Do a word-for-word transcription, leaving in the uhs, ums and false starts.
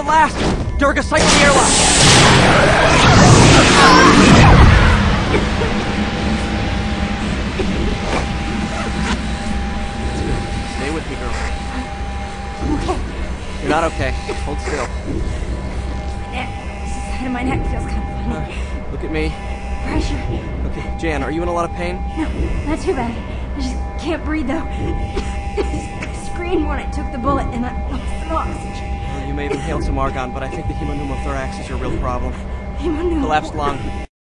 last! Durga, cycle the airlock! Stay with me, girl. I'm okay. You're not okay. Hold still. My neck. This side of my neck feels kind of funny. Uh, look at me. Pressure. Okay, Jan, are you in a lot of pain? No, not too bad. I just can't breathe, though. I screamed when I took the bullet, and I lost some oxygen. Well, you may have inhaled some argon, but I think the hemopneumothorax is your real problem. Hemopneumothorax? Collapsed lung.